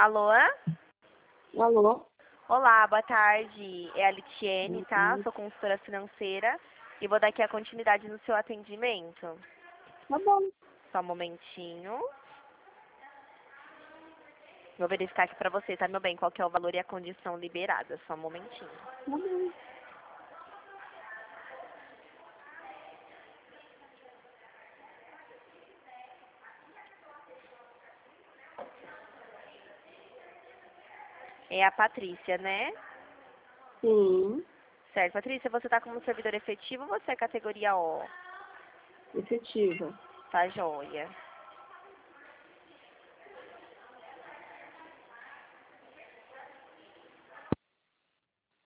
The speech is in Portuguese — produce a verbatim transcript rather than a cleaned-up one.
Alô? Alô? Olá, boa tarde. É a Litiene, tá? Uhum. Sou consultora financeira e vou dar aqui a continuidade no seu atendimento. Tá bom. Só um momentinho. Vou verificar aqui pra você, tá, meu bem? Qual que é o valor e a condição liberada. Só um momentinho. Tá bom. É a Patrícia, né? Sim, Certo, Patrícia, você tá como servidor efetivo ou você é categoria O? efetiva. Tá joia.